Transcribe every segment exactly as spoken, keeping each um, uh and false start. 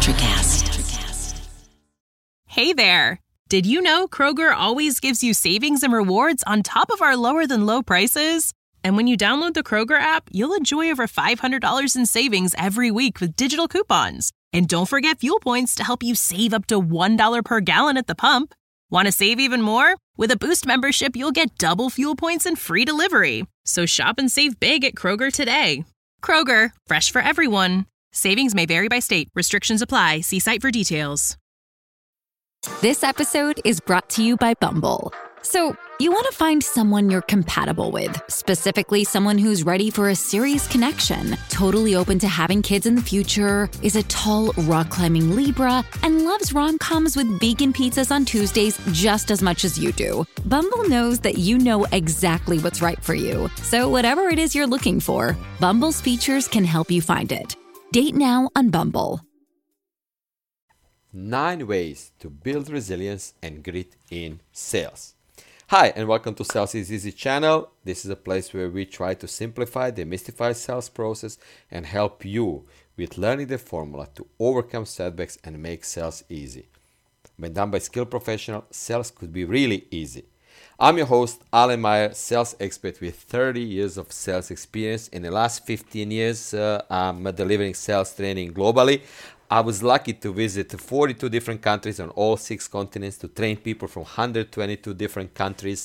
NutraCast. Hey there! Did you know Kroger always gives you savings and rewards on top of our lower-than-low prices? And when you download the Kroger app, you'll enjoy over five hundred dollars in savings every week with digital coupons. And don't forget fuel points to help you save up to one dollar per gallon at the pump. Want to save even more? With a Boost membership, you'll get double fuel points and free delivery. So shop and save big at Kroger today. Kroger, fresh for everyone. Savings may vary by state. Restrictions apply. See site for details. This episode is brought to you by Bumble. So, you want to find someone you're compatible with, specifically someone who's ready for a serious connection, totally open to having kids in the future, is a tall, rock-climbing Libra, and loves rom-coms with vegan pizzas on Tuesdays just as much as you do. Bumble knows that you know exactly what's right for you. So whatever it is you're looking for, Bumble's features can help you find it. Date now on Bumble. Nine ways to build resilience and grit in sales. Hi, and welcome to Sales is Easy channel. This is a place where we try to simplify, demystify sales process and help you with learning the formula to overcome setbacks and make sales easy. When done by skilled professional, sales could be really easy. I'm your host, Alan Meyer, sales expert with thirty years of sales experience. In the last fifteen years, uh, I'm delivering sales training globally. I was lucky to visit forty-two different countries on all six continents to train people from one hundred twenty-two different countries.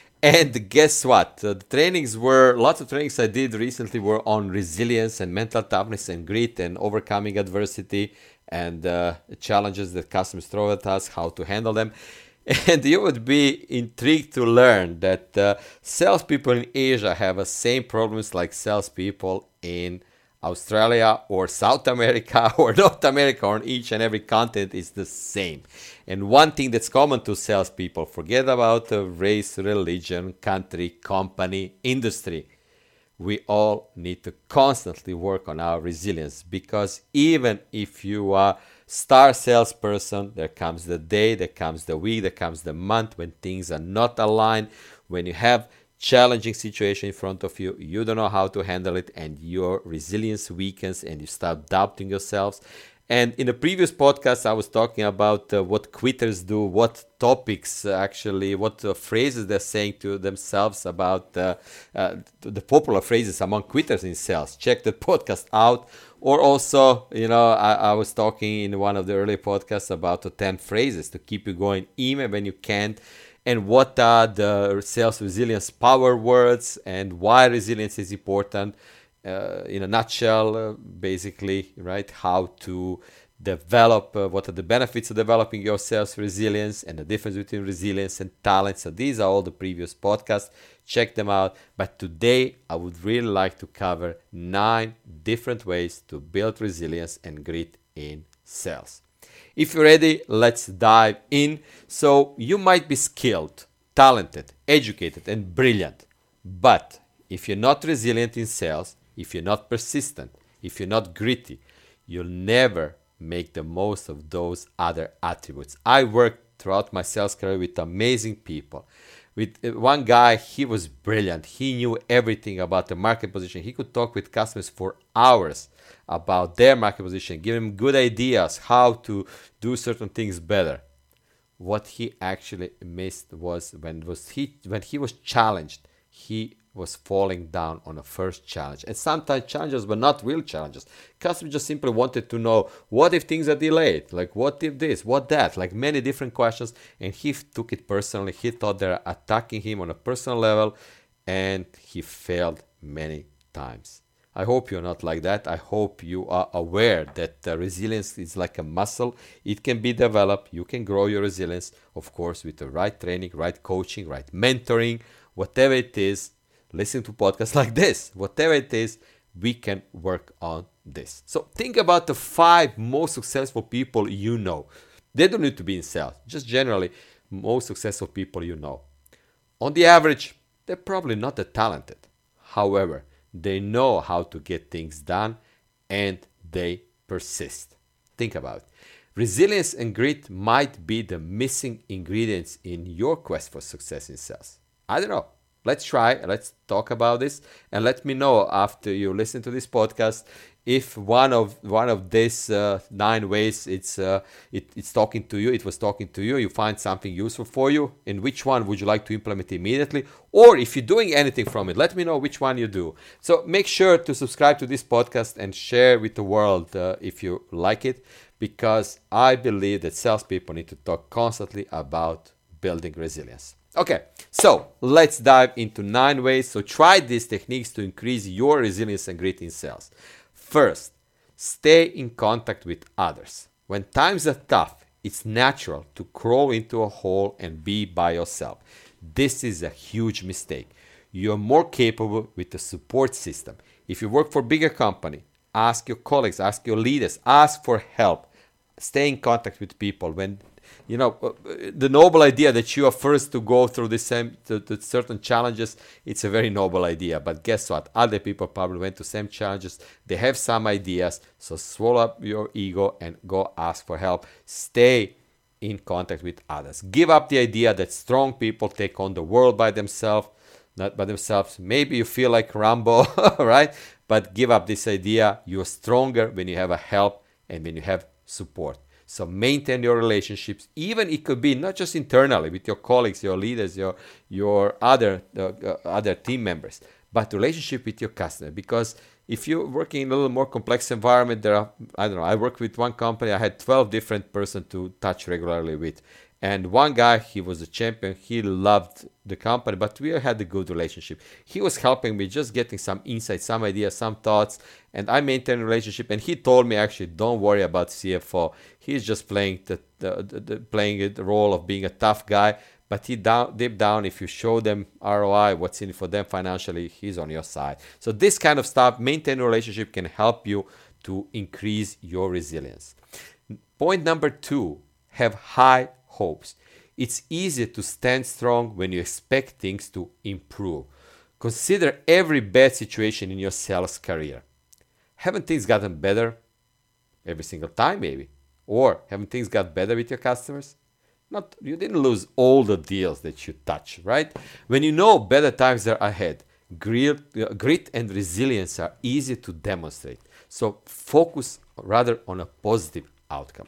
And guess what? Uh, the trainings were, lots of trainings I did recently were on resilience and mental toughness and grit and overcoming adversity and uh, challenges that customers throw at us, how to handle them. And you would be intrigued to learn that uh, salespeople in Asia have the same problems like salespeople in Australia or South America or North America, or on each and every continent is the same. And one thing that's common to salespeople, forget about uh, race, religion, country, company, industry. We all need to constantly work on our resilience, because even if you are star salesperson, there comes the day, there comes the week, there comes the month when things are not aligned, when you have challenging situation in front of you, you don't know how to handle it, and your resilience weakens and you start doubting yourselves. And in the previous podcast, I was talking about uh, what quitters do, what topics uh, actually, what uh, phrases they're saying to themselves about uh, uh, the popular phrases among quitters in sales. Check the podcast out. Or also, you know, I, I was talking in one of the early podcasts about the ten phrases to keep you going even when you can't. And what are the sales resilience power words and why resilience is important. Uh, in a nutshell, uh, basically, right, how to develop, uh, what are the benefits of developing your sales resilience and the difference between resilience and talent. So these are all the previous podcasts. Check them out. But today, I would really like to cover nine different ways to build resilience and grit in sales. If you're ready, let's dive in. So you might be skilled, talented, educated, and brilliant. But if you're not resilient in sales, if you're not persistent, if you're not gritty, you'll never make the most of those other attributes. I worked throughout my sales career with amazing people. With one guy, he was brilliant. He knew everything about the market position. He could talk with customers for hours about their market position, give them good ideas how to do certain things better. What he actually missed was when was he when he was challenged, he was falling down on a first challenge. And sometimes challenges were not real challenges. Customers just simply wanted to know, what if things are delayed? Like, what if this, what that? Like many different questions. And he took it personally. He thought they're attacking him on a personal level, and he failed many times. I hope you're not like that. I hope you are aware that uh, resilience is like a muscle. It can be developed. You can grow your resilience, of course, with the right training, right coaching, right mentoring, whatever it is. Listen to podcasts like this. Whatever it is, we can work on this. So think about the five most successful people you know. They don't need to be in sales. Just generally, most successful people you know. On the average, they're probably not that talented. However, they know how to get things done, and they persist. Think about it. Resilience and grit might be the missing ingredients in your quest for success in sales. I don't know. let's try, let's talk about this, and let me know after you listen to this podcast if one of one of these uh, nine ways it's uh, it, it's talking to you, it was talking to you, you find something useful for you, and which one would you like to implement immediately, or if you're doing anything from it, let me know which one you do. So make sure to subscribe to this podcast and share with the world uh, if you like it, because I believe that salespeople need to talk constantly about building resilience. Okay, so let's dive into nine ways. So try these techniques to increase your resilience and grit in sales. First, stay in contact with others. When times are tough, it's natural to crawl into a hole and be by yourself. This is a huge mistake. You're more capable with a support system. If you work for a bigger company, ask your colleagues, ask your leaders, ask for help. Stay in contact with people. When you know the noble idea that you are first to go through the same to, to certain challenges, it's a very noble idea. But guess what? Other people probably went to same challenges. They have some ideas. So swallow up your ego and go ask for help. Stay in contact with others. Give up the idea that strong people take on the world by themselves. Not by themselves. Maybe you feel like Rambo, right? But give up this idea. You're stronger when you have a help and when you have support. So maintain your relationships. Even it could be not just internally with your colleagues, your leaders, your your other uh, uh, other team members, but relationship with your customer. Because if you're working in a little more complex environment, there are, I don't know, I worked with one company, I had twelve different persons to touch regularly with. And one guy, he was a champion, he loved the company, but we had a good relationship. He was helping me, just getting some insights, some ideas, some thoughts, and I maintained a relationship. And he told me, actually, don't worry about C F O. He's just playing the, the, the, the playing the role of being a tough guy, but he down, deep down, if you show them R O I, what's in it for them financially, he's on your side. So this kind of stuff, maintain a relationship, can help you to increase your resilience. Point number two, have high hopes. It's easier to stand strong when you expect things to improve. Consider every bad situation in your sales career. Haven't things gotten better every single time, maybe? Or haven't things got better with your customers? Not, you didn't lose all the deals that you touch, right? When you know better times are ahead, grit, grit and resilience are easy to demonstrate. So focus rather on a positive outcome.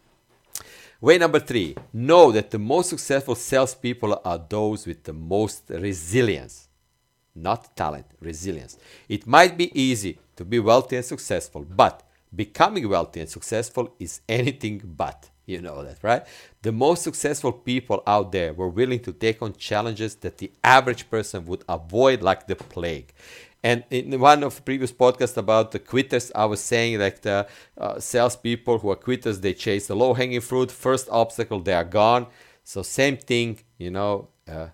Way number three, know that the most successful salespeople are those with the most resilience. Not talent, resilience. It might be easy to be wealthy and successful, but becoming wealthy and successful is anything but. You know that, right? The most successful people out there were willing to take on challenges that the average person would avoid like the plague. And in one of the previous podcasts about the quitters, I was saying like the uh, salespeople who are quitters, they chase the low-hanging fruit. First obstacle, they are gone. So same thing, you know, uh,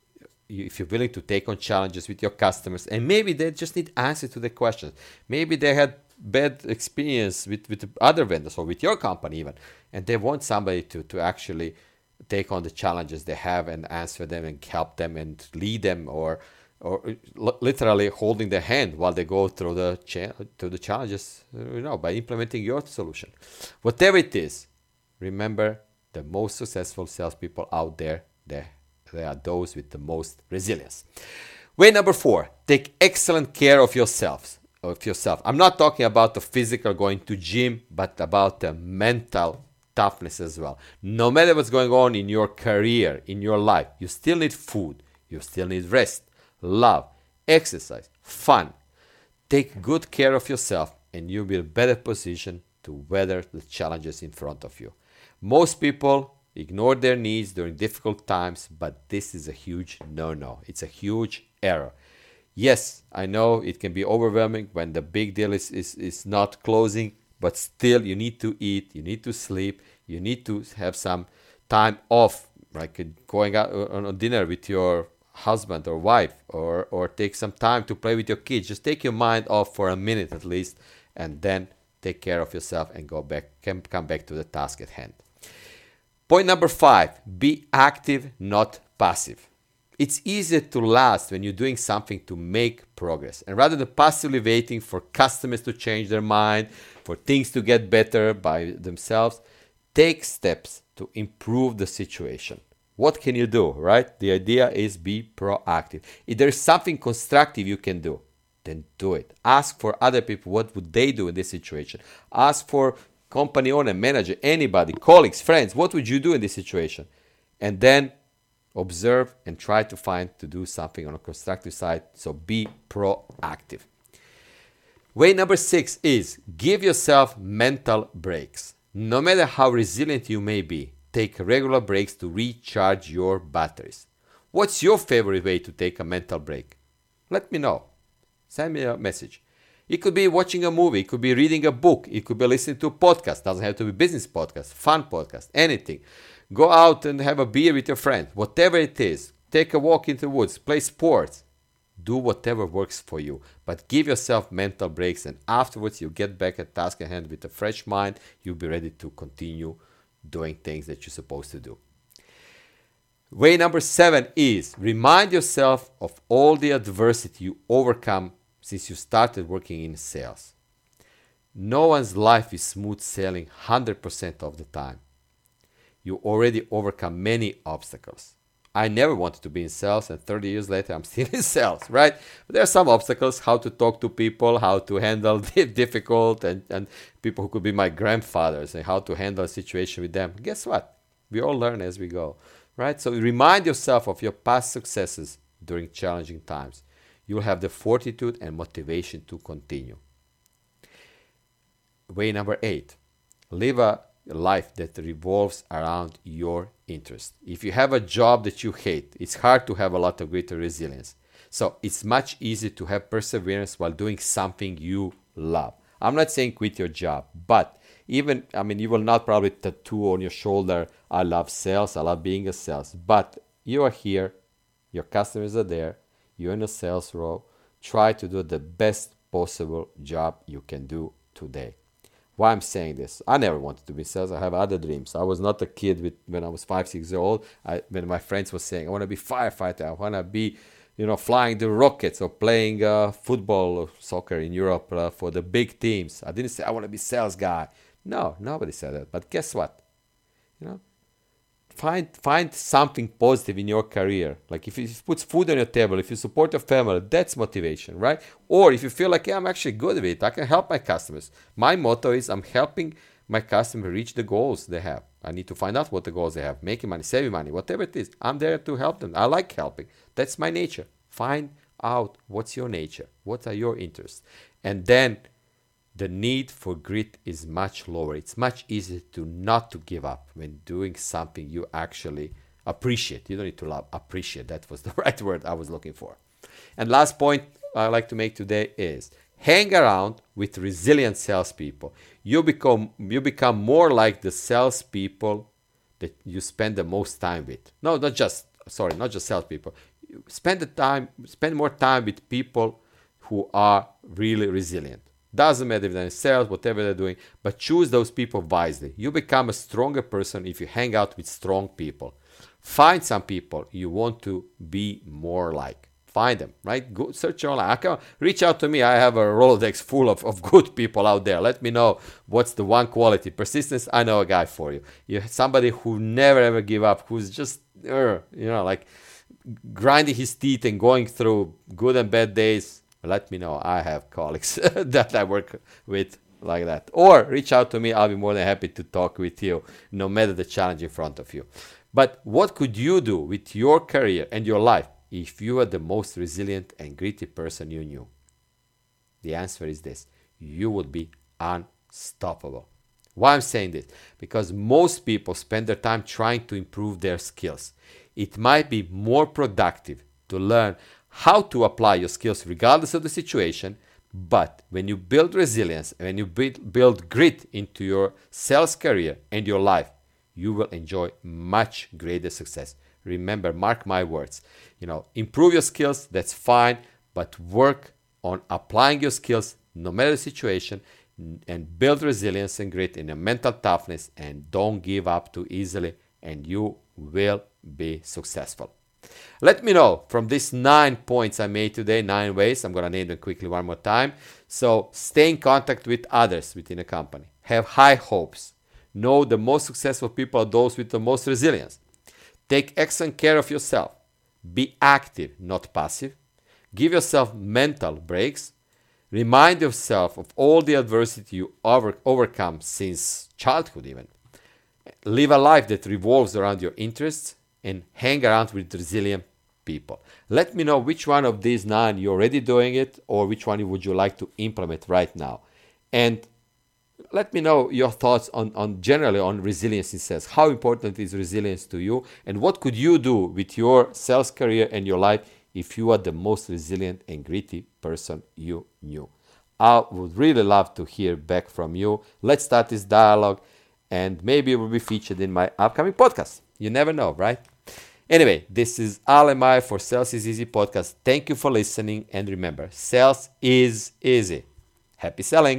if you're willing to take on challenges with your customers, and maybe they just need answers to the questions. Maybe they had bad experience with, with other vendors or with your company even, and they want somebody to, to actually take on the challenges they have and answer them and help them and lead them, or or literally holding their hand while they go through the cha- through the challenges, you know, by implementing your solution. Whatever it is, remember the most successful salespeople out there, they, they are those with the most resilience. Way number four, take excellent care of yourselves. Of yourself. I'm not talking about the physical going to gym, but about the mental toughness as well. No matter what's going on in your career, in your life, you still need food, you still need rest, love, exercise, fun. Take good care of yourself and you'll be in a better position to weather the challenges in front of you. Most people ignore their needs during difficult times, but this is a huge no-no. It's a huge error. Yes, I know it can be overwhelming when the big deal is, is, is not closing, but still you need to eat, you need to sleep, you need to have some time off, like going out on a dinner with your husband or wife, or, or take some time to play with your kids. Just take your mind off for a minute at least, and then take care of yourself and go back, can come back to the task at hand. Point number five, be active, not passive. It's easier to last when you're doing something to make progress. And rather than passively waiting for customers to change their mind, for things to get better by themselves, take steps to improve the situation. What can you do, right? The idea is be proactive. If there's something constructive you can do, then do it. Ask for other people, what would they do in this situation? Ask for company owner, manager, anybody, colleagues, friends, what would you do in this situation? And then observe and try to find to do something on a constructive side. So be proactive. Way number six is give yourself mental breaks. No matter how resilient you may be, take regular breaks to recharge your batteries. What's your favorite way to take a mental break? Let me know. Send me a message. It could be watching a movie. It could be reading a book. It could be listening to a podcast. Doesn't have to be business podcast, fun podcast, anything. Go out and have a beer with your friend. Whatever it is. Take a walk into the woods. Play sports. Do whatever works for you. But give yourself mental breaks, and afterwards you get back at task at hand with a fresh mind. You'll be ready to continue doing things that you're supposed to do. Way number seven is remind yourself of all the adversity you overcome since you started working in sales. No one's life is smooth sailing one hundred percent of the time. You already overcome many obstacles. I never wanted to be in sales, and thirty years later I'm still in sales, right? But there are some obstacles, how to talk to people, how to handle the difficult and, and people who could be my grandfathers, and how to handle a situation with them. Guess what? We all learn as we go, right? So remind yourself of your past successes during challenging times. You'll have the fortitude and motivation to continue. Way number eight, live a life that revolves around your interest. If you have a job that you hate, it's hard to have a lot of grit or resilience. So it's much easier to have perseverance while doing something you love. I'm not saying quit your job, but even, I mean, you will not probably tattoo on your shoulder, I love sales, I love being a sales, but you are here, your customers are there, you're in a sales role, try to do the best possible job you can do today. Why I'm saying this? I never wanted to be sales. I have other dreams. I was not a kid with, when I was five, six years old. I, when my friends were saying, I want to be firefighter. I want to be, you know, flying the rockets or playing uh, football or soccer in Europe uh, for the big teams. I didn't say I want to be sales guy. No, nobody said that. But guess what? You know, find find something positive in your career. Like if it puts food on your table, if you support your family, that's motivation, right? Or if you feel like, yeah, I'm actually good with it, I can help my customers. My motto is I'm helping my customer reach the goals they have. I need to find out what the goals they have, making money, saving money, whatever it is. I'm there to help them. I like helping. That's my nature. Find out what's your nature, what are your interests. And then the need for grit is much lower. It's much easier to not to give up when doing something you actually appreciate. You don't need to love, appreciate. That was the right word I was looking for. And last point I like to make today is hang around with resilient salespeople. You become you become more like the salespeople that you spend the most time with. No, not just sorry, not just salespeople. Spend the time, spend more time with people who are really resilient. Doesn't matter if they're in sales, whatever they're doing, but choose those people wisely. You become a stronger person if you hang out with strong people. Find some people you want to be more like. Find them, right? Go search online. I can reach out to me. I have a Rolodex full of, of good people out there. Let me know what's the one quality. Persistence, I know a guy for you. You're somebody who never ever give up, who's just, uh, you know, like grinding his teeth and going through good and bad days. Let me know. I have colleagues that I work with like that. Or reach out to me. I'll be more than happy to talk with you, no matter the challenge in front of you. But what could you do with your career and your life if you are the most resilient and gritty person you knew? The answer is this. You would be unstoppable. Why I'm saying this? Because most people spend their time trying to improve their skills. It might be more productive to learn how to apply your skills regardless of the situation, but when you build resilience, when you build, build grit into your sales career and your life, you will enjoy much greater success. Remember, mark my words, you know, improve your skills, that's fine, but work on applying your skills no matter the situation, and build resilience and grit in your mental toughness, and don't give up too easily, and you will be successful. Let me know from these nine points I made today, nine ways. I'm going to name them quickly one more time. So stay in contact with others within a company. Have high hopes. Know the most successful people are those with the most resilience. Take excellent care of yourself. Be active, not passive. Give yourself mental breaks. Remind yourself of all the adversity you over- overcome since childhood even. Live a life that revolves around your interests and hang around with resilient people. Let me know which one of these nine you're already doing it or which one would you like to implement right now. And let me know your thoughts on, on generally on resilience in sales. How important is resilience to you? And what could you do with your sales career and your life if you are the most resilient and gritty person you knew? I would really love to hear back from you. Let's start this dialogue and maybe it will be featured in my upcoming podcast. You never know, right? Anyway, this is Al Emai for Sales is Easy podcast. Thank you for listening. And remember, sales is easy. Happy selling.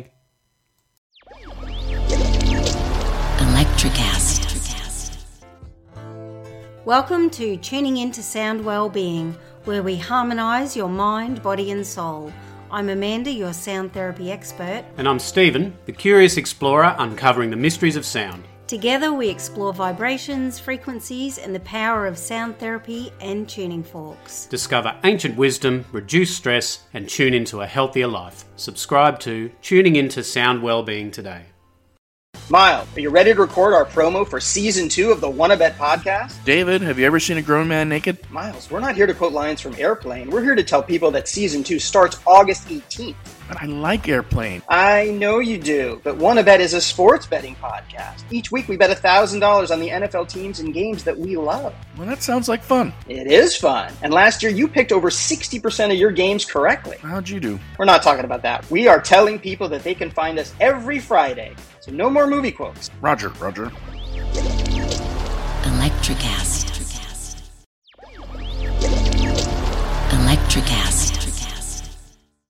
Electricast. Welcome to Tuning Into Sound Wellbeing, where we harmonise your mind, body and soul. I'm Amanda, your sound therapy expert. And I'm Stephen, the curious explorer uncovering the mysteries of sound. Together we explore vibrations, frequencies and the power of sound therapy and tuning forks. Discover ancient wisdom, reduce stress and tune into a healthier life. Subscribe to Tuning Into Sound Wellbeing today. Miles, are you ready to record our promo for season two of the Wanna Bet podcast? David, have you ever seen a grown man naked? Miles, we're not here to quote lines from Airplane. We're here to tell people that season two starts August eighteenth. But I like Airplane. I know you do, but Wanna Bet is a sports betting podcast. Each week we bet one thousand dollars on the N F L teams and games that we love. Well, that sounds like fun. It is fun. And last year you picked over sixty percent of your games correctly. How'd you do? We're not talking about that. We are telling people that they can find us every Friday. So no more movie quotes. Roger, Roger. Electricast. Electricast.